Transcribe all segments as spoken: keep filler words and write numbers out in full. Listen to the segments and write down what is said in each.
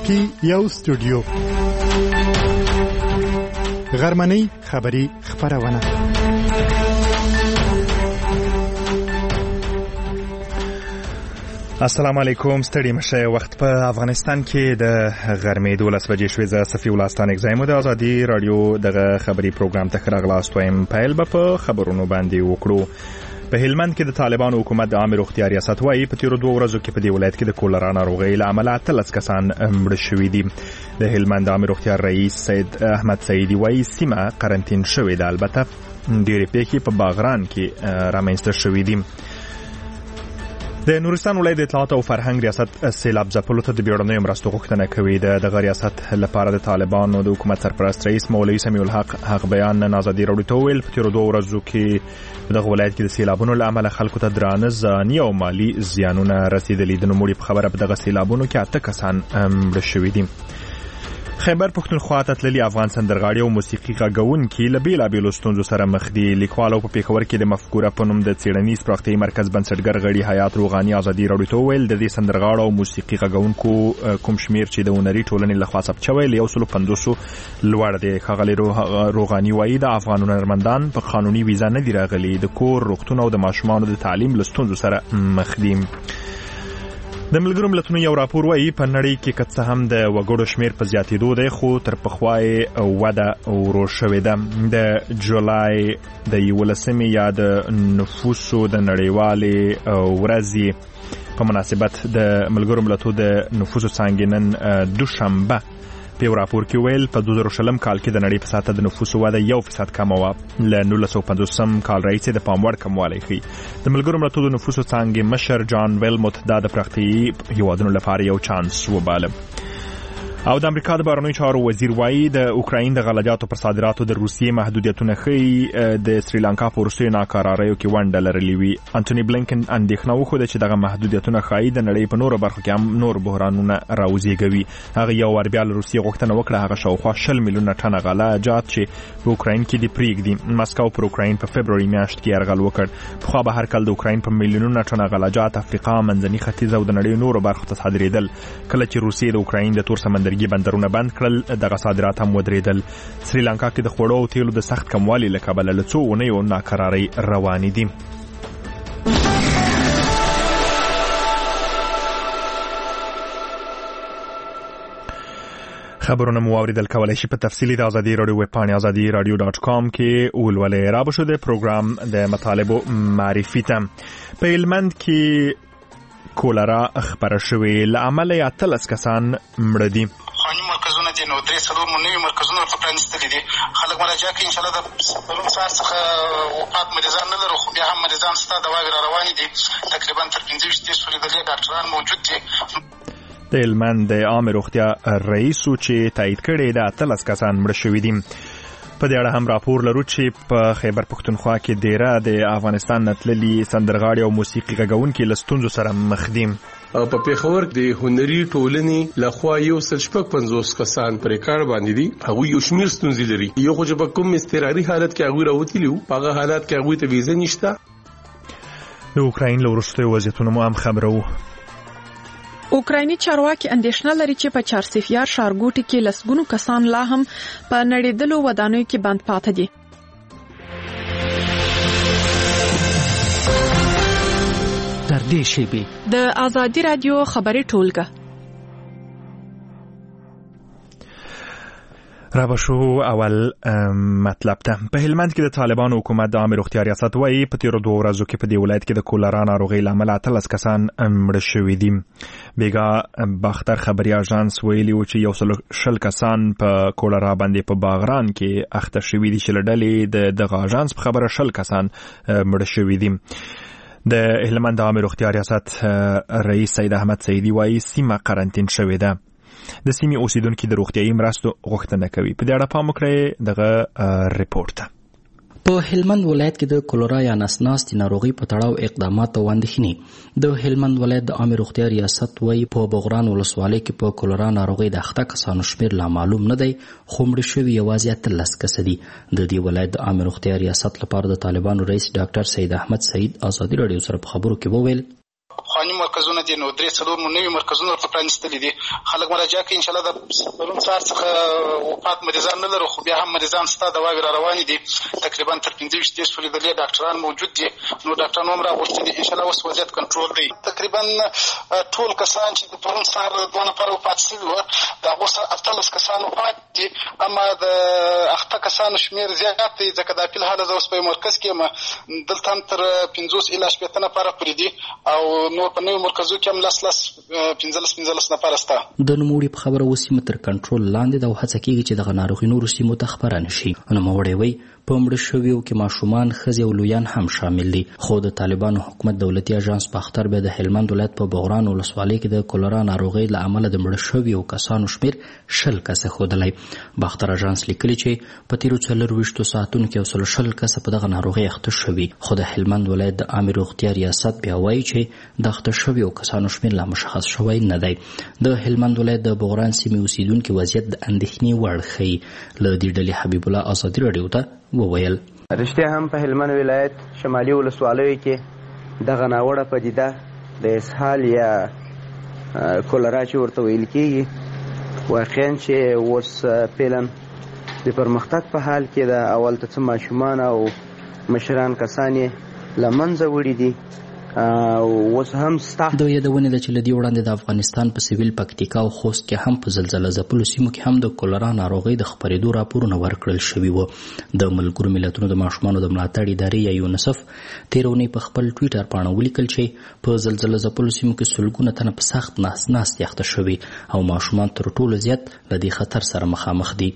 کې یو استودیو غرمنۍ خبری خبرونه. السلام علیکم. ستړي مشه. وخت په افغانستان کې د غرمې دولس بجې شوې. زه صفي ولستان اگزایمو د ازادي رادیو دغه خبري پروګرام ته راغلاست وایم. پیل به په خبرونو باندې وکړو. په هلمند کې د طالبانو حکومت د عامه روغتیا ریاست وايي په تیرو دوه ورځو کې په دې ولایت کې د کولرا ناروغۍ له امله اتلس کسان مړه شوي دي. د هلمند عامه روغتیا رئیس سید احمد سیدی وايي سیمه قرنطین شوې ده. البته ډېرې پیښې په باغران کې رامنځته شوې دي. د نورستان ولایت د اطلاعات او فرهنګ ریاست سیلاب ځپلو ته د بیړنیو مرستو غوښتنه کوي. د دغه ریاست لپاره د طالبانو د حکومت سرپرست رئیس مولوي سمیع الحق حق بیان نن ازادي راډیو ته وویل په تیرو دوه ورځو کې په دغه ولایت کې د سیلابونو له امله خلکو ته درانه ځاني او مالي زیانونه رسیدلي. د نوموړي په خبره په دغه سیلابونو کې اته کسان مړه شوي دي. خیبر پښتونخوا ته تللي افغان سندرغاړي او موسیقي غږونکي له بېلابېلو ستونزو سره مخ دي. لیکوال او په پېښور کې د مفکوره په نوم د څېړنیز پراختیایي مرکز بنسټګر غړي حیات روغاني ازادي راډیو ته وویل د دې سندرغاړو او موسیقي غږونکو کوم شمیر چې د هنري ټولنې لخوا ثبت شوی له یو سلو پنځوسو لوړ دی. ښاغلي روغاني وایي د افغان هنرمندان په قانوني ویزا نه دي راغلي. د کور، روغتون او د ماشومانو د تعلیم له ستونزو سره مخ دي. د ملګرو ملتونو یو راپور وايي په نړۍ کې که څه هم د وګړو شمیر په زیاتېدو دی خو تر پخوا یې وده ورو شوې ده. د جولای د یولسمې یا د نفوسو د نړیوالې ورځې په مناسبت د ملګرو ملتونو د نفوسو څانګې نن دوشنبه په یو راپور کې ویل په دوه زره شلم کال کې د نړۍ په سطحه د نفوسو وده یو فیصد کمه وه. له نولس سوه پنځوسم کال راهیسې د پام وړ کموالی ښیي. د ملګرو ملتونو د نفوسو څانګې مشر جان ویلموت دا د پراختیایي هیوادونو لپاره یو چانس وباله. او د امریکا د بهرنیو چارو وزیر وایي د اوکراین د غلجاتو پر صادراتو د روسیې محدودیتونه ښیي د سریلانکا په وروستیو ناکراریو کې ونډه لرلې وي. انټوني بلینکن اندېښنه وښوده چې دغه محدودیتونه ښایي د نړۍ په نورو برخو کې هم نور بحرانونه راوزېږوي. هغه یو وار بیا له روسیې غوښتنه وکړه هغه شاوخوا شل میلیونه ټنه غلجات چې په اوکراین کې دي پرېږدي. مسکو پر اوکراین په فبروري میاشت کې یرغل وکړ. پخوا به هر کال د اوکراین په میلیونونه ټنه غلجات افریقا، منځني ختیځ او د نړۍ نورو برخو ته صادرېدل. کله چې روسیې د اوکراین د تور سمندر بندرونه بند کړل دغه صادرات هم ودرېدل. سریلانکا کې د خوړو او تیلو د سخت کموالي له کبله له څو اونیو ناکرارۍ روانې دي. خبرونه مو اوریدل کولای شي په تفصیلي د ازادي راډیو ویب پاڼې ازادي راډیو ډاټ کام کې ولولئ. را به شو د پروګرام د مطالبو معرفي ته. په هلمند کې کولرا خبره شوې له امله یې اتلس کسان مړه دي. خواني مرکزونه دي نو درې څلور نوي مرکزونه ورته پرانیستلي دي. خلک مراجعه کوي انشاءالله د پرون سهار څخه وفات مریضان نه لرو خو بیا هم مریضان شته دواګې را روانې دي. تقریبا تر پنځه ویشتې سوري دلې ډاکټران موجود دي. د هلمند د عامه روغتیا رئیس چې تایید کړی د اتلس کسان مړه شوي دي. په دې اړه هم راپور لرو چې په خیبر پښتونخوا کې ډیره د افغانستان نه تللي سندرغاړي او موسیقي غږونکي له ستونزو سره مخ دي. په پېښور د هنري ټولنې لخوا یو سل شپږ پنځوس کسان پر کار باندې دي. هغوی یو شمېر ستونزې لري. یو خو چې په کوم اضطراري حالت کې هغوی راوتلي وو په هغه حالت کې هغوی ته ویزه نشته. د اوکراین له وروستیو وضعیتونو مو هم خبره وو. اوکرایني چارواکي اندېښنه لري چې په چارسفیار ښارګوټي کې لسګونو کسان لا هم په نړیدلو ودانیو کې بند پاتې دي. تر دې شیبې د ازادي راډیو خبري ټولګه را به شو اول مطلب ته. په هلمند کې د طالبانو حکومت د عامه روغتیا ریاست وايي په تیرو دوه ورځو کې په دې ولایت کې د کولرا ناروغۍ له امله اتلس کسان مړه شوي دي. بیګا باختر خبري اژانس ویلي و چې یو سل شل کسان په کولرا باندې په باغران کې اخته شوي دي چې له ډلې د دغه اژانس په خبره شل کسان مړه شوي دي. د هلمند عامه روغتیا ریاست رئیس سید احمد سیدی وايي سیمه قرنطین شوې ده. د سیمې اوسیدونکو د روغتیایي مرستو غوښتنه کوي. په دې اړه پام وکړئ دغه ریپورت. په هلمند ولایت کې د کولرا یا نسناستي ناروغي په تړاو اقدامات او اندېښنې. د هلمند ولایت د عامه روغتیا ریاست وايي په بغران ولسوالۍ کې په کولرا ناروغي د اخته کسانو شمېر لا معلوم نه دی خو مړه شوي یوازې اتلس کسه دي. د دې ولایت د عامه روغتیا ریاست لپاره د طالبانو رئیس ډاکټر سید احمد سعید ازادي راډیو سره په خبرو کې وویل خو رواني مرکزونه دي، نو درې څلور مو نوي مرکزونه ورته پرانیستلي دي. خلک مراجعه کوي انشاءالله د پرون سهار څخه وفات مریضان نه لرو، خو بیا هم مریضان شته، دواوې را روانې دي. تقریبا تر پنځه ویشت دېرش پورې دلې ډاکټران موجود دي، نو ډاکټران هم راغوښتي دي. انشاءالله اوس وضعیت کنټرول دی. تقریبا ټول کسان چې د پرون سهار دوه نفره وفات شوي وو، د هغو سره اتلس کسان وفات دي، اما د اخته کسانو شمېر زیات دی، ځکه دا فی الحال زه اوس په مرکز کې یم. دلته هم تر پنځوس الی شپېته نفره پورې دي، او نور په نوي مرکزو کې هم لس لس پنځلس پنځلس نفره شته. د نوموړي په خبره اوس سیمه تر کنټرول لاندې ده او هڅه کېږي چې دغه ناروغي نورو سیمو ته خپره نه شي. نوموړی وایي په مړه شویو کې ماشومان، ښځې او لویان هم شامل دي. خو د طالبانو حکومت دولتي اژانس باختر بیا د هلمند ولایت په بغران ولسوالۍ کې د کولرا ناروغۍ له امله د مړه شویو کسانو شمېر شل کسه ښودلی. باختر اژانس لیکلي چې په تېرو څلرویشتو ساعتونو کې یو سل شل کسه په دغه ناروغۍ اخته شوي. خو د هلمند ولایت د عامې روغتیا ریاست بیا وایي چې د اخته شویو کسانو شمېر لا مشخص شوی نه دی. د هلمند ولایت د بغران سیمې اوسیدونکي وضعیت د اندېښنې وړ ښیي. له دې ډلې حبیب الله ازادي راډیو ته وویل رښتیا هم په هلمند ولایت شمالي ولسوالیو کې دغه ناوړه پدیده د اسهال یا کولرا چې ورته ویل کېږي واقعا چې اوس فعلا د پرمختګ په حال کې د اول ته څه ماشومان او مشران کسان یې له منځه وړي دي. اوس هم ستا د یادونې ده چې له دې وړاندې د افغانستان په سویل پکتیکا او خوست کې هم په زلزله ځپلو سیمو کې هم د کولرا ناروغۍ د خپرېدو راپورونه ورکړل شوي وو. د ملګرو ملتونو د ماشومانو د ملاتړ ادارې یا یونیسف تېره اونۍ په خپل ټویټر پاڼه ولیکل چې په زلزله ځپلو سیمو کې سلګونه تنه په سخت ناست ناستې اخته شوي او ماشومان تر ټولو زیات له دې خطر سره مخامخ دي.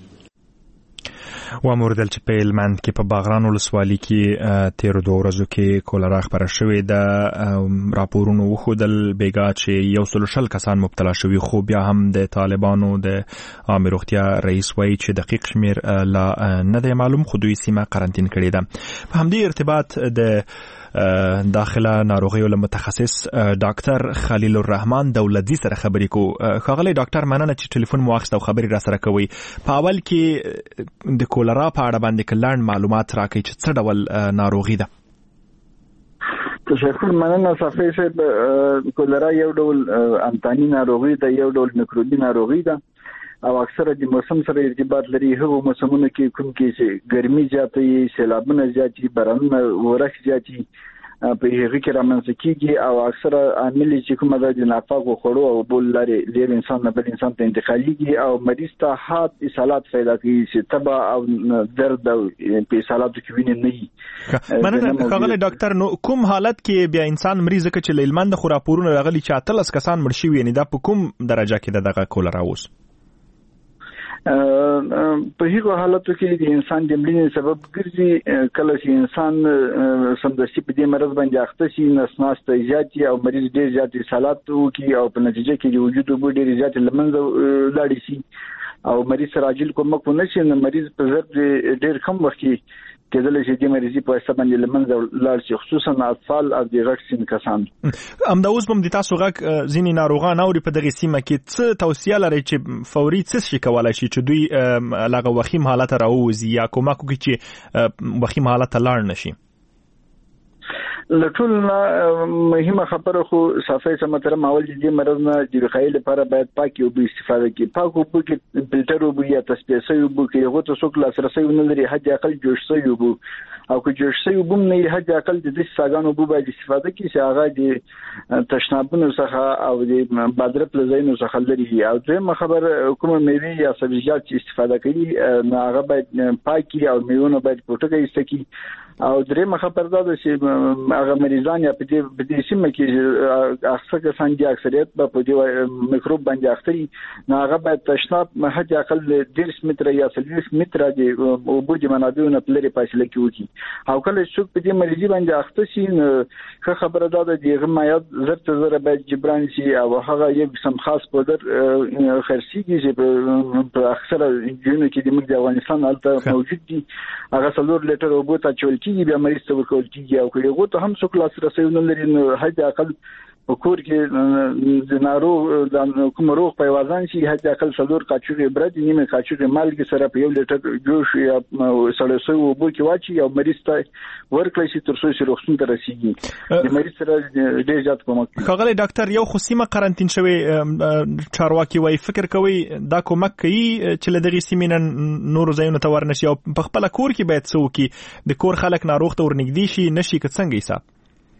واموردل چې په هلمند کې په باغران ولسوالۍ کې تېرو دوه ورځو کې کولرا خپره شوې ده. راپورونو وښودل بیګا چې یو سل شل کسان مبتلا شوي، خو بیا هم د طالبانو د عامې روغتیا رئیس وایي چې دقیق شمیر لا نه دی معلوم، خو دوی سیمه قرنطین کړې ده. په همدې ارتباط د داخله ناروغیو له متخصص ډاکټر خلیل الرحمن دولتي سره خبرې کو. ښاغلی ډاکټر مننه چې ټلیفون مو واخیست او خبرې را سره کوئ. په اول کې د کولرا په اړه باندې کلان معلومات راکړئ چې څه ډول ناروغي ده. تشکر، مننه صافی صاحب. کولرا یو ډول امتانی ناروغي ده، یو ډول میکروبي ناروغي ده او اکثره د موسم سره ارتباط لري. هغه موسمونه کې کوم کې چې ګرمي زیاته وي، سیلابونه زیات وي، بارانونه ورښت زیات وي، په هغه کې رامنځته کېږي او اکثره عامل چې کومه ده د ناپاکو خوړو او بول لري لري انسان نه بل انسان ته انتقالېږي او مریض ته حاد اصالات پیدا کوي چې تبه او درد او په اصالاتو کې وینې نه وي. مننه ښاغلی ډاکټر. نو کوم حالت کې بیا انسان مریض که چې له هلمند خو راپورونه راغلي چې اتلس کسان مړ شوي، یعنې دا په کوم درجه کې ده دغه کولرا اوس؟ په هغو حالاتو کې د انسان د مړینې سبب ګرځي. کله چې انسان سمدستي په دې مرض باندې اخته شي، نس ناسته زیات او مریض ډېر زیات اصالات وکړي او په نتیجه کې د وجود اوبه ډېرې زیاتې له منځه لاړې شي او مریض سره عاجل کومک ونه شي، نو مریض په ضرب ډېر کم وخت کې کېدلی چې د مریضي په واسطه باندې له منځه لاړ شي، خصوصا اطفال او د غټ سن کسان. همدا اوس به د تاسو غږ ځینې ناروغان اوري په دغې سیمه کې، څه توصیه لرئ چې فوري څه شي کولی شي چې دوی له هغه وخیم حالت راووځي یا کومک وکړي چې وخیم حالت ته لاړ نه شي؟ له ټولو نه مهمه خبره خو صافی سمتره ماول دي مرض نه د وقایې لپاره باید پاکې اوبه استفاده کړي. پاک اوبه کې فلټر اوبه یا تصفیه شوي اوبه کې هغو ته څوک لاسرسی ونه لري، حد اقل جوش شوي اوبه او که جوش شوي اوبه هم نه وي، حد اقل د داسې څاګانو اوبه باید استفاده کړي چې هغه د تشنابونو څخه او د بادرت له ځایونو څخه لرې وي. او دویمه خبره کومه میوې یا سبزیجات چې استفاده کوي نو هغه باید پاکې او میوونه باید پوټکه ایسته کړي. او درېمه خبره دا ده چې هغه مریضان یا په دې په دې سیمه کې اکثر کسان دي اکثریت به په دې میکروب باندې اخته وي، نو هغه باید تشناب حد اقل دېرش متره یا څلوېښت متره د اوبو د منابعو نه په لرې فاصله کې وکړي. او کله چې څوک په دې مریضي باندې اخته شي نو ښه خبره دا ده د هغه مایعات زر تر زره باید جبران شي او هغه یو قسم خاص پودر خرڅېږي چې په اکثره ځایونو کې زموږ د افغانستان هلته موجود دي. هغه څلور لیټر اوبو ته اچول کېږي، بیا مریض ته ورکول کېږي او که هغو ته هم څوک لاسرسی ونه لري نو حد اقل په کور کې د ناروغ د کوم روغ په وزن شي حتی اقل څلور کاچوغې برد نیمه کاچوغې مالګې سره په یو لیټر جوش یا سړې سوی اوبو کې واچي او مریض ته ورکړي چې تر څو چې روغتون ته رسیږي د مریض سره ډېر زیات کومک کوي. ښاغلی ډاکټر یو خو سیمه قرنطین شوی چارواکي وایي فکر کوي دا کومک کوي چې له دغې سیمې نه نورو ځایونو ته ورنشي او په خپله کور کې باید څه وکړي د کور خلک ناروغ ته ورنږدې شي نشي که څنګه حساب؟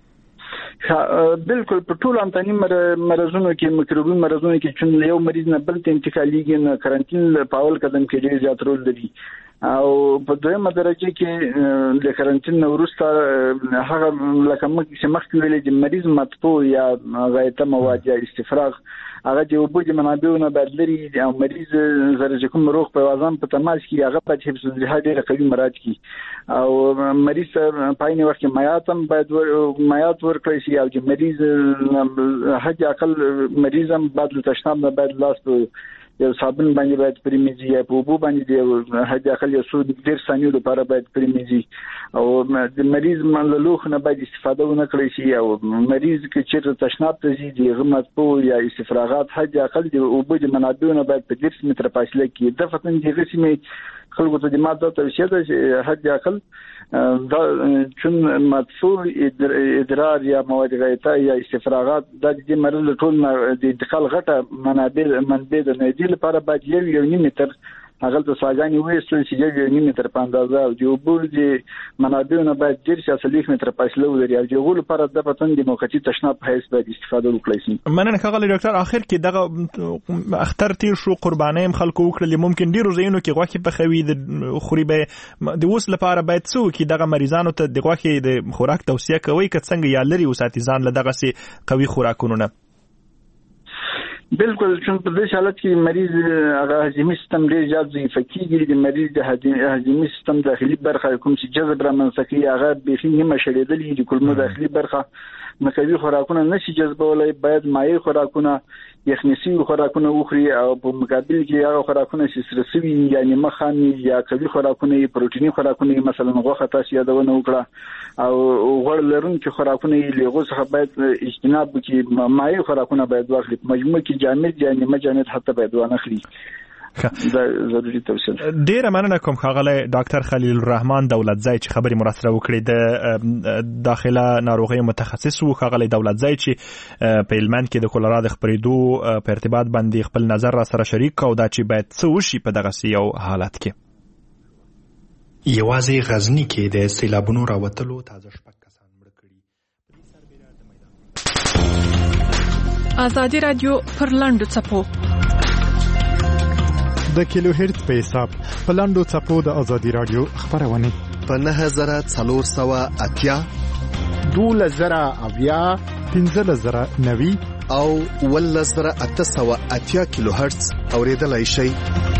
بالکل په ټول انتاني مرزونو کې مکروبي مرزونو کې چې یو مریض نه بل ته انتقالېږي نه قرنطین په اول قدم کې ډېر زیات رول لري او په دویمه درجه کې د قرنطین نه وروسته هغه لکه چې مخکې ویلې چې مریض مطبوع یا غایطه مواد یا استفراغ هغه د اوبو د منابعو نه باید لري او مریض زره کوم روغ په وزن په تماس کې هغه په حفظ الصحه ډېره قوي مراعات کړي او مریض په عین وخت کې مایعات هم باید مایعات ورکړي شي او چې مریض حد اقل مریض هم باید له تشناب نه باید لاس په یو صابون باندې باید پریمیزي یا په اوبو باندې د حد اقل یو څو ډېر ثانیو لپاره باید پریمیزي او د مریض من لوخ نه باید استفاده ونه کړی شي او مریض کې چې تشناب ته ځي د غمت په یا استفراغات حد اقل د اوبو د منابعو نه باید په ډېر متر فاصله کې د فتن د غسمې خلکو ته د ماده توصیه ده چې حد اقل دا چون مدفوع ادرار یا مواد غایطه یا استفراغات د دې مرض ټول د انتقال غټه منابع منبع د نېدل لپاره باید یو یو نیم متر هغه ته ساګانی وېستل چې یو نیم متر په اندازه او د اوبو د منابعونو باید ډېر چې اصلي متر فاصله ولري او د غول لپاره د پتن د موقتی تشناب په حیث باید استفاده وکړي شي. مننه ښاغلی ډاکټر اخر کې دغه اختر تیر شو قرباني هم خلکو وکړل ممکن ډیرو ځایونو کې غوښه پخوي د خوري به د اوس لپاره باید څو کې دغه مریضانو ته د غوښه د خوراک توصیه کوي که څنګه یا لري وساتي ځان له دغه سي قوي خوراکونو نه؟ بالکل چون په دې حالت کې مریض هغه هضمي سیستم ډېر زیات ضعیف کیږي د مریض د هضمي سیستم داخلي برخه کوم چې جذب رامنځته کوي هغه بيخي نیمه شړېدلې د کولمو داخلي برخه مکوي خوراکونه نشي جذبولای باید مایع خوراکونه یخنسي خوراکونه وخوري او په مقابل کې هغه خوراکونه چې سرسوي یعنی مخامي یا قوي خوراکونه پروتیني خوراکونه مثلا غوښه تاسو یادونه وکړه او غوړ لرونکي خوراکونه لغو څخه باید اجتناب وکړي مایع خوراکونه باید واخلي مجموع کې جامد یعنی مجانت حتی باید ونخلي دا ضروري توصیه. ډیره مننه کوم ښاغلی ډاکټر خلیل الرحمن دولتزی چې خبرې مو راسره وکړې د داخله ناروغیو متخصص و ښاغلی دولتزی چې په هلمند کې د کولرا د خپرېدو په ارتباط باندې خپل نظر راسره شریک او دا چې باید څه وشي په دغسې یو حالت کې. یوازې غزني کې د سیلابونو راوتلو تازه شپږ کسان مړه کړي. ازادي راډیو پر لاندو څپو د کیلو هرت په حساب په لاندو څپو د ازادي راډیو خبرونه په نه زره څلور سوه اتیا دوله زره اویا پنځه زره نوي او اوله زره اته سوه اتیا کیلو هرتز اوریدلای شئ.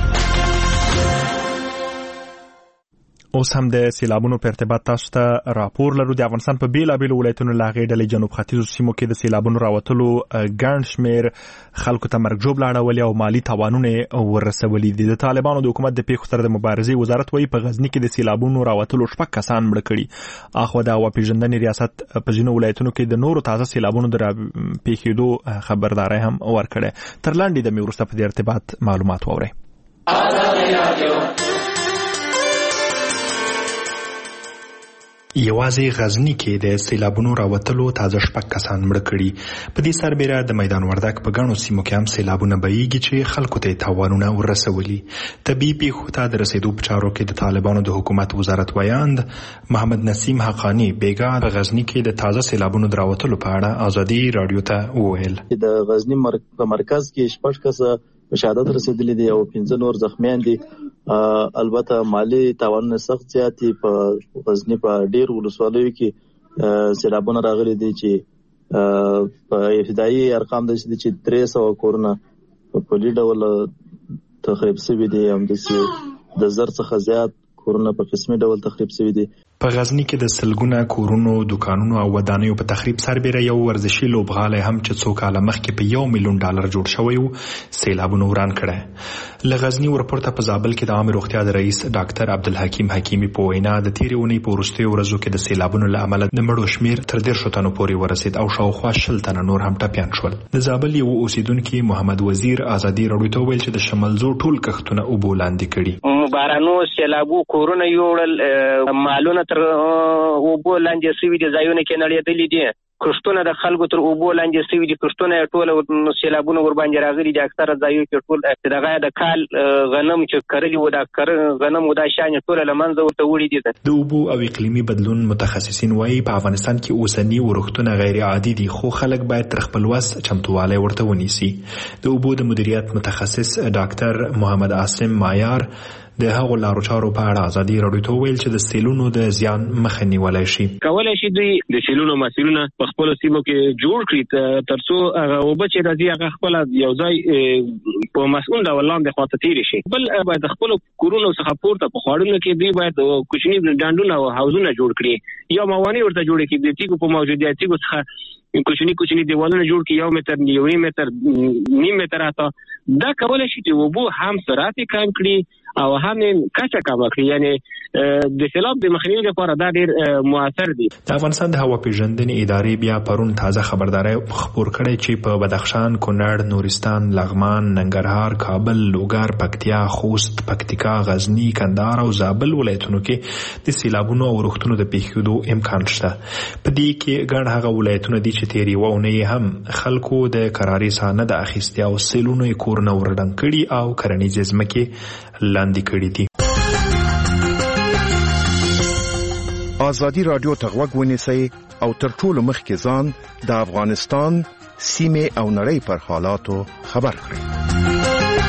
اوس هم د سیلابونو په ارتباط تاسو ته راپور لرو. د افغانستان په بیلابیلو ولایتونو له هغې ډلې جنوب ختیځو سیمو کې د سیلابونو راوتلو ګڼ شمېر خلکو ته مرګ ژوبله اړولې او مالي تاوانونه ورسولي دي. د طالبانو د حکومت د پیښو سره د مبارزې وزارت وایي په غزني کې د سیلابونو راوتلو شپږ کسان مړه کړي. اخوا د هوا پیژندنې ریاست په ځینو ولایتونو کې د نورو تازه سیلابونو د پیښېدو خبرداری هم ورکړی. تر لاندې د مې وروسته په دې ارتباط معلومات واورئ. یوازې غزني کې د سیلابونو راوتلو تازه شپږ کسان مړه کړي. په دې سربېره د میدان وردګ په ګڼو سیمو کې هم سیلابونه بهیږي چې خلکو ته تاوانونه ورسولي. طبیعي پیښو ته د رسیدو په چارو کې د طالبانو د حکومت وزارت ویاند محمد نسیم حقانی بیګا په غزني کې د تازه سیلابونو د راوتلو په اړه ازادي راډیو ته وویل. د غزني په مرکز کې شپږ کسه شهادت رسیدلي دي او پنځه نور زخمیان دي. البته مالی تاوانونه سخت زیات دي. په غزني په ډیر ولسوالیو کې سیلابونه راغلي دي چې په ابتدایي ارقام د چې درې سوه کورونه په پلي ډول تخریب شوي دي. همداسې د زر څخه زیات کورونه په قسمي ډول تخریب شوي دي. په غزنی کې د سلګونه کورونو، دکانونو او ودانیو په تخریب سربېره یو ورزشي لوبغالی هم چې څو کاله مخکې په یو میلیون ډالر جوړ شوی و سیلابونو وران کړی. له غزنی ورپورته په زابل کې د عامه روغتیا د رئیس ډاکټر عبدالحکیم حکیمي په وینا د تېرې اونۍ په وروستیو ورځو کې د سیلابونو له امله د مړو شمېر تر دېرشو تنو پورې ورسېد او شاوخوا شل تنه نور هم ټپیان شول. د زابل یو اوسیدونکي محمد وزیر ازادي راډیو ته وویل چې د شمالزو ټول کښتونه اوبو لاندې کړي. بارانو سیلابو کورونه یوړل، مالونه تر اوبو لاندې سوي دي، ځایونه کې نړېدلي دي، کښتونه د خلکو تر اوبو لاندې سوي دي، کښتونه ټول سیلابونه ورباندې راغلي دي. اکثره ځایو کې ټول دغه د کال غنم چې کرلي و، دا کر غنم و دا شان ټول له منځه ورته وړي دي. د اوبو او اقلیمي بدلون متخصصین وایي په افغانستان کې اوسني ورښتونه غیر عادي دي، خو خلک باید تر خپل وس چمتووالی ورته ونیسي. د اوبو د مدیریت متخصص ډاکټر محمد عاصم مایار د هغو لارو چارو په اړه ازادي راډیو ته ویل چې د سیلونو د زیان مخه نیولای شي. کولای شي دوی د سیلونو مسیرونه په خپل سیمو کې جوړ کړي ترڅو هغه اوبه چې راځي هغه خپل یو ځای په مسؤل ډول لاندې خواته تیری شي. بل باید خپل کورونو څخه پورته په خواړونو کې دوی باید کوچني ډانډونه او حوضونه جوړ کړي، یا موانع ورته جوړ کړي د تیګو په موجودیت تیګو څخه کوچني کوچني دیوالونه جوړ کړي، یو متر یو متر نیم متر اته. دا کولای شي چې اوبو هم سرعت کم کړي او هم کچه کم کړي، یعنی د سیلاب د مخنیوي لپاره دا ډیر موثر دي. د افغانستان د هوا پیژندنې ادارې بیا پرون تازه خبرداري خبر کړی چې په بدخشان، کونړ، نورستان، لغمان، ننګرهار، کابل، لوګر، پکتیا، خوست، پکتیکا، غزنی، کندهار او زابل ولایتونو کې د سیلابونو او ورښتونو د پیښېدو امکان شته. په دې کې ګڼ هغه ولایتونه دي چې تیرې وونه هم خلکو د قراري ساه نه د اخیستیا او سیلونو یې کورونه ورډنګ کړي او کرنیزې ځمکې لاندې کړي دي. ازادي راډیو ته غوږ ونیسئ او تر ټولو مخکې ځان د افغانستان سیمې او نړۍ پر حالاتو خبر کړئ.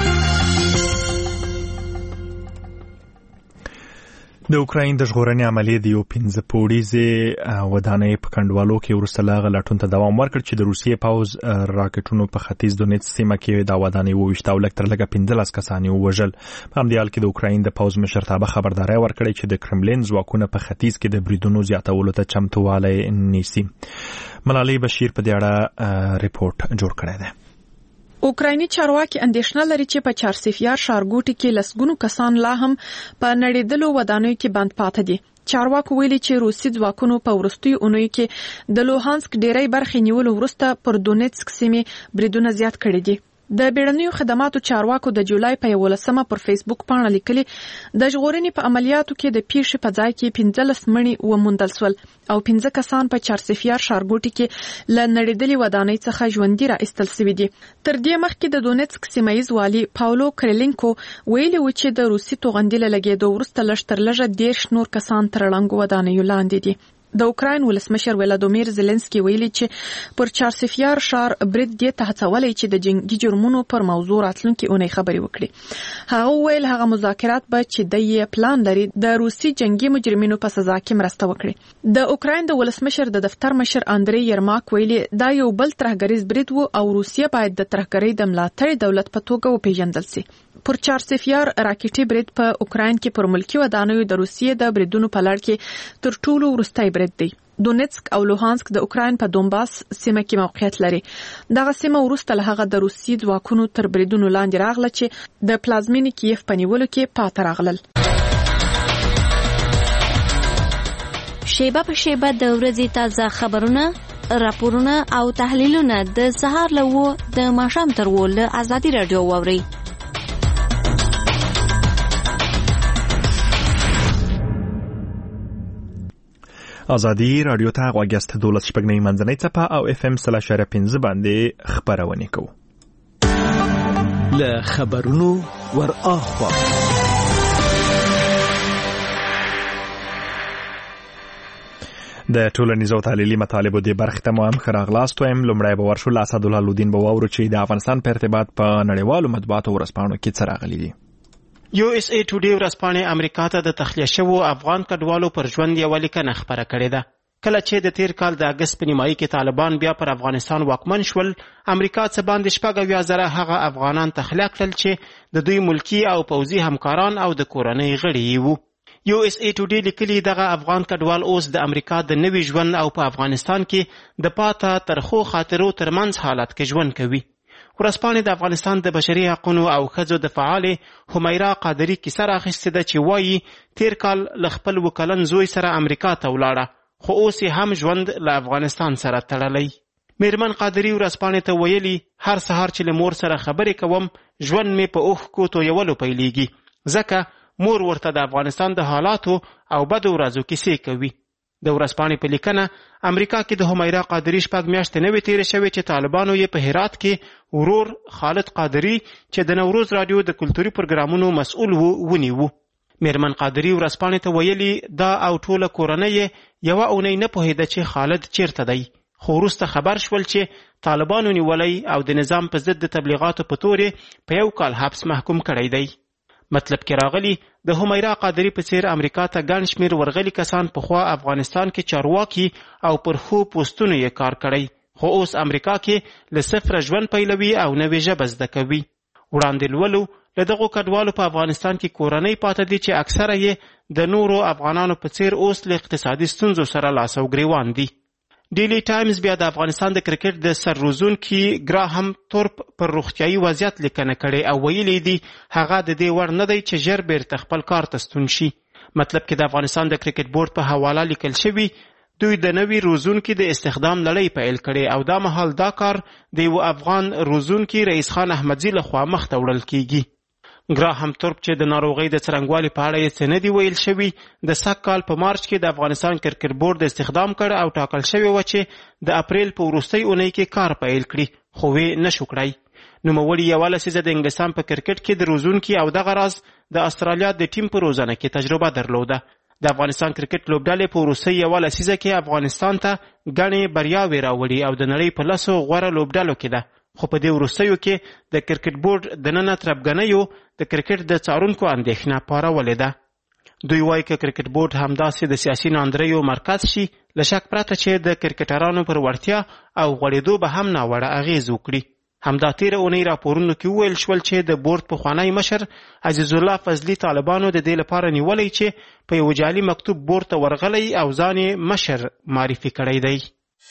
د اوکراین د ژغورنې عملیې د یو پنځه پوړیزې ودانۍ په کنډوالو کې وروسته له هغه لټون ته دوام ورکړ چې د روسیې پوځ راکټونو په ختیځ دونیتس سیمه کې دا ودانۍ وویشته او لږ تر لږه پنځلس کسان یې ووژل. په همدې حال کې د اوکراین د پوځ مشرتابه خبرداری ورکړی چې د کرملین ځواکونه په ختیځ کې د بریدونو زیاتولو ته چمتووالی نیسي. ملالۍ بشیر په دې اړه ریپورت جوړ کړی دی. اوکرایني چارواکي اندېښنه لري چې په چارسفیار ښارګوټي کې لسګونو کسان لا هم په نړېدلو ودانیو کې بند پاتې دي. چارواکو ویلي چې روسي ځواکونو په وروستیو اونیو کې د لوهانسک ډېری برخې نیولو وروسته پر دونیتسک سیمې بریدونه زیات کړي دي. د بیړنیو خدماتو چارواکو د جولای په یولسمه پر فیسبوک پاڼه لیکلي د ژغورنې په عملیاتو کې د پیښې په ځای کې پنځلس مړي وموندل سول او پنځه کسان په چارسفیار ښارګوټي کې له نړېدلې ودانۍ څخه ژوندي را ایستل سوي دي. تر دې مخکې د دونیتسک سیمایي والي پاولو کریلینکو ویلي و چې د روسي توغندي له لګېدو وروسته لږ تر لږه دېرش نور کسان تر ړنګو ودانیو لاندې دي. د اوکراین ولسمشر ولادیمیر زيلنسکي ویلي چې پر چارسفیار ښار برید دې ته هڅولای چې د جنگي جرمونو پر موضوع راتلونکي اونۍ خبري وکړي. هغه ویل هغه مذاکرات به چې د یې پلان لري د روسي جنگي مجرمینو په سزا کې مرسته وکړي. د اوکراین د ولسمشر د دفتر مشر اندري یرماک ویلي دا یو بل ترهګریز برید و او روسیه باید د ترهګرۍ د ملاتړ دولت په توګه وپیژندل شي. پر چارسفیار راکټي برید په اوکراین کې پر ملکی ودانیو د روسیې د بریدونو په لړ کې تر ټولو وروستی برید دی. دونیتسک او لوهانسک د اوکراین په دومباس سیمه کې موقعیت لري. دغه سیمه وروسته له هغه د روسي ځواکونو تر بریدونو لاندې راغله چې د پلازمینې کیف په نیولو کې پاتې راغلل. شیبه په شیبه د ورځې تازه خبرونه، راپورونه او تحلیلونه د سهار له و د ماښام تر و له ازادي راډیو واورئ. ازادي راډیو ته غوږیاست دولس شپږنۍ منځنۍ څپه او اف ام سل اشاره پنځه باندې خبرونه کوو. له خبرونو ور اخوا د ټولنیزو تحلیلي مطالبو د برخې ته مو هم ښه راغلاست وایم. لومړی به ورشو له اسدالله لودین به واورو چې د افغانستان په ارتباط په نړیوالو مطبوعاتو ورځپاڼو کې څه راغلي دي. یو اس ای ټوډے ورځپاڼې امریکا ته د تخلیه شوو افغان کډوالو پر ژوند یوه لیکنه خپره کړې ده. کله چې د تیر کال د اګست په نیمایي کې طالبان بیا پر افغانستان واکمن شول، امریکا څه باندې شپږ اویا زره هغه افغانان تخلیه کړل چې د دوی ملکی او پوځي همکاران او د کورنۍ غړي وو. یو اس ای ټوډی لیکلي دغه افغان کډوال اوس د امریکا د نوي ژوند او په افغانستان کې د پاته ترخو خاطرو ترمنځ حالت کې ژوند کوي. ورځپاڼې د افغانستان د بشري حقوقو او ښځو د فعالې حمیرا قادري کیسه راخیستې ده چې وایي تیر کال له خپل اووه کلن زوی سره امریکا ته ولاړه، خو اوس یې هم ژوند له افغانستان سره تړلی. میرمن قادري ورځپاڼې ته ویلي هر سهار چې له مور سره خبرې کوم ژوند مې په اوښکو تویولو پیلیږي، ځکه مور ورته د افغانستان د حالاتو او بدو ورځو کیسې کوي. د ورځپاڼې په لیکنه امریکا کې د حمیرا قادري شپږ میاشتې نه وې تېرې شوې چې طالبانو یې په هرات کې ورور خالد قادري چې د نوروز راډیو د کلتوري پروګرامونو مسؤل و ونیو. میرمن قادري ورځپاڼې ته ویلي دا او ټوله کورنۍ یې یوه اونۍ نه پوهېده چې خالد چیرته دی، خو وروسته خبر شول چې طالبانو نیولی او د نظام په ضد د تبلیغاتو په تور یې په یو کال حبس محکوم کړی دی. مطلب کې راغلی د حمیرا قادري په څیر امریکا ته ګڼ شمېر ورغلي کسان پخوا افغانستان کې چارواکي او پر ښو پوستونو یې کار کړی، خو اوس امریکا کې له صفره ژوند پیلوي او نوې ژبه زده کوي. وړاندې لولو له دغو کډوالو په افغانستان کې کورنۍ پاته دي چې اکثره یې د نورو افغانانو په څیر اوس له اقتصادي ستونزو سره لاس او ګریوان دي. ډیلی ټایمز بیا د افغانستان د کرکټ د سرروزونکي ګراهم تورپ پر روغتیایي وضعیت لیکنه کړې او ویلي دي هغه د دې وړ نه دی چې ژر بیرته خپل کار ته ستون شي. مطلب کې د افغانستان د کرکټ بورډ په حواله لیکل شوي دوی د نوي روزونکي د استخدام لړۍ پیل کړې او دا مهال دا کار د یو افغان روزونکي رئیس خان احمدزي لخوا مخته وړل کیږي. ګراهم تورپ چې د ناروغۍ د څرنګوالي په اړه یې څه نه دي ویل شوي د سږ کال په مارچ کې د افغانستان کرکټ بورډ استخدام کړ او ټاکل شوې وه چې د اپریل په وروستۍ اونۍ کې کار پیل کړي، خو ویې نه شو کړی. نوموړي یوه لسیزه د انګلستان په کرکټ کې د روزونکي او دغه راز د استرالیا د ټیم په روزنه کې تجربه درلوده. د افغانستان کرکټ لوبډلې په وروستۍ یوه لسیزه کې افغانستان ته ګڼې بریاوې راوړي او د نړۍ په لسو غوره لوبډلو کې ده، خو په دې وروستیو کې د کرکټ بورډ دننه تربګنیو د کرکټ د څارونکو اندېښنه پارولې ده. دوی وایي که کرکټ بورډ همداسې د سیاسي ناندریو مرکز شي، له شک پرته چې د کرکټرانو پر وړتیا او غوړېدو به هم ناوړه اغېز وکړي. همدا تېره اونۍ راپورونو کې وویل شول چې د بورډ پخوانی مشر عزیز الله فضلي طالبانو د دې لپاره نیولی چې په یو جعلي مکتوب بورډ ته ورغلی او ځان یې مشر معرفي کړی دی.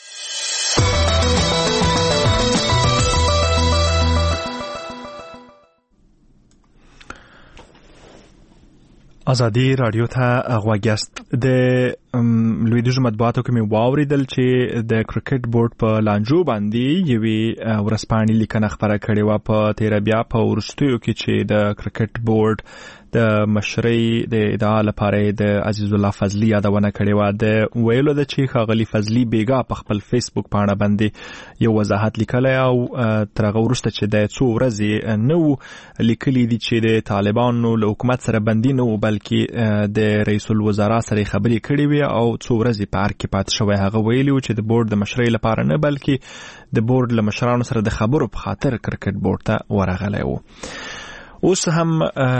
ازادي رادیو ته غوږ یاست. د لویدیځو مطبوعاتو کې مې واوریدل چې د کرکټ بورډ په لانجو باندې یوې ورځپاڼې لیکنه خپره کړې وه په تېره بیا په وروستیو کې چې د کرکټ بورډ د مشرۍ د ادعا لپاره د عزیز الله فضلي یادونه کړې وه. د ویلو ده چې ښاغلي فضلي بیګا په خپل فیسبوک پاڼه باندې یو وضاحت لیکلی او تر هغه وروسته چې د څو ورځې نه وو لیکلي دي چې د طالبانو له حکومت سره بندي نه وو بلکې د رئیس الوزرا سره خبرې کړې وي او څو ورځې په ارګ کې پاتې شوی. هغه ویلي وو چې د بورډ د مشرۍ لپاره نه بلکې د بورډ له مشرانو سره د خبرو په خاطر کرکټ بورډ ته ورغلی وو. اوس هم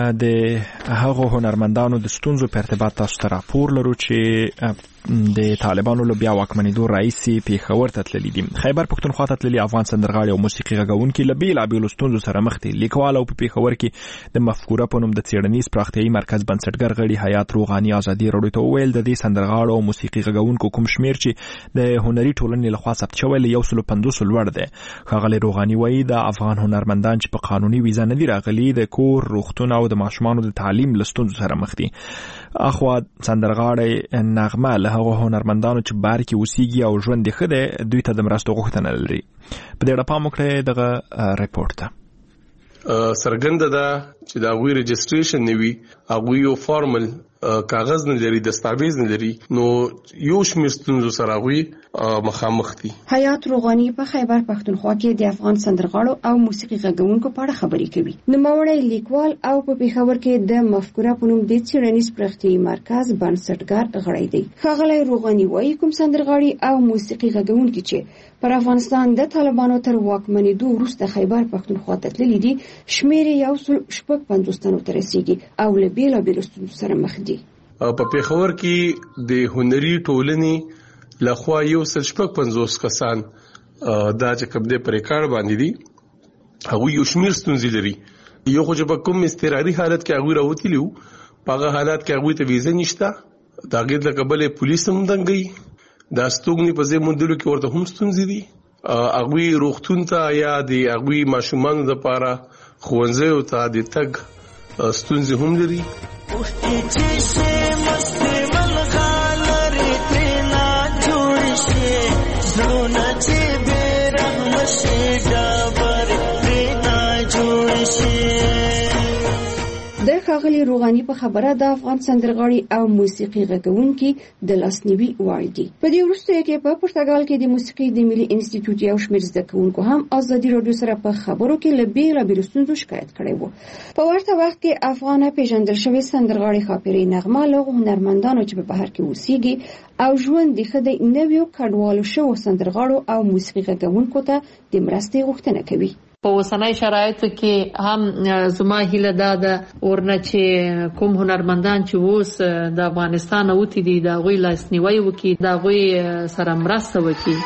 د هغو هنرمندانو د ستونزو په ارتباط تاسو ته راپور لرو چې د طالبانو له بیا واکمنېدو راهیسې پېښور ته تللي دي. خیبر پښتونخوا ته تللي افغان سندرغاړي او موسیقي غږونکي له بېلابېلو ستونزو سره مخ دي. لیکوال او په پېښور کې د مفکوره په نوم د څېړنیز پراختیایي مرکز بنسټګر غړي حیات روغاني ازادي راډیو ته وویل د دې سندرغاړو او موسیقي غږونکو کوم شمېر چې د هنري ټولنې لخوا ثبت شوی له یو سلو پنځوسو لوړ دی. ښاغلی روغاني وایي د افغان هنرمندان چې په قانوني ویزه نه دي راغلي د کور، روغتون او د ماشومانو د تعلیم له ستونزو سره مخ دي. اخوا سندرغاړی نغمه له هغو هنرمندانو چې بار کې اوسیږي او ژوند یې ښه دی دوی ته د مرستو غوښتنه لري. په دې اړه پام وکړئ دغه ریپورټ ته. څرګنده ده چې د هغوی رجسټریشن نه وي، هغوی یو فارمل کاغذ نه لري، دستاویز نه لري، نو یو شمېر ستونزو سره هغوی مخامخ دي. حیات روغاني په خیبر پښتونخوا کې د افغان سندرغاړو او موسیقي غږونکو په اړه خبرې کوي. نوموړی لیکوال او په پېښور کې د مفکوره په نوم د څېړنیز پراختیایي مرکز بنسټګر غړی دی. ښاغلی روغاني وایي کوم سندرغاړي او موسیقي غږونکي چې پر افغانستان د طالبانو تر واکمنېدو وروسته خیبر پښتونخوا ته تللي دي شمېر یې یو سل شپږ پنځوس تنو ته رسېږي او له بېلابېلو ستونزو سره مخ دي. په پېښور کې د هنري ټولنې لخوا یو سل شپږ پنځوس کسان دا چې کوم دی په ریکارډ باندې دي، هغوی یو شمېر ستونزې لري. یو خو چې په کوم اضطراري حالت کې هغوی راوتلي وو په حالات کې هغه ته ویزه نشته دا غیر د قبل پولیس هم دنګي دا ستوګنی په ځای مندلو کې ورته هم ستونزې دي هغه روغتون ته یا د هغه ماشومان د پاره خوندزه او ته د تګ ستونزې هم لري د ښاغلي روغاني په خبره د افغان سندرغاړي او موسیقي غږونکي د لاسنیوي وړ دي. په دې وروستیو کې په پرتګال کې د موسیقي د ملي انسټیټیوټ یو شمېر زده کوونکو هم ازادي راډیو سره په خبرو کې له بېلابېلو ستونزو شکایت کړی و. په ورته وخت کې افغانه پیژندل شوې سندرغاړي ښاپیرې نغمه له هنرمندانو چې په بهر کې اوسېږي او ژوند د ښه د نویو کډوالو شوو سندرغاړو او موسیقي غږونکو ته د مرستې غوښتنه کوي. په اوسنۍ شرایطو کې هم زما هیله دا ده ورنه چې کوم هنرمندان چې اوس د افغانستان اوتی دي د هغوی لاسنیوی وکړي د هغوی سره مرسته وکړي.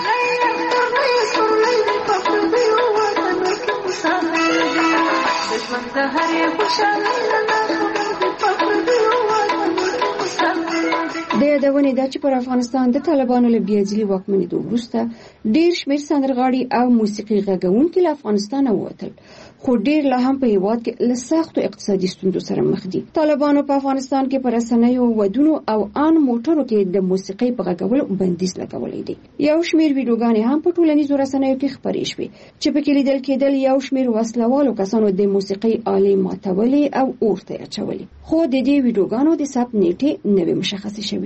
د یادونې ده چې پر افغانستان د طالبانو له بېځلي واکمنېدو وروسته ډېر شمېر سندرغاړي او موسیقي غږونکي له افغانستانه ووتل خو ډېر لا هم په هېواد کې له سختو اقتصادي ستونزو سره مخ دي. طالبانو په افغانستان کې په رسنیو ودونو او ان موټرو کې د موسیقي په غږولو بندیز لګولی دی. یو شمېر ویډیوګانې هم په ټولنیزو رسنیو کې خپرې شوې چې پکې لیدل کېدل یو شمېر وسلوالو کسانو د موسیقي آلې ماتولې او اور ته اچولې خو د دې ویډیوګانو د ثبت نیټې نه وې مشخصې شوې.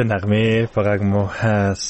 د نغمې په غږ مو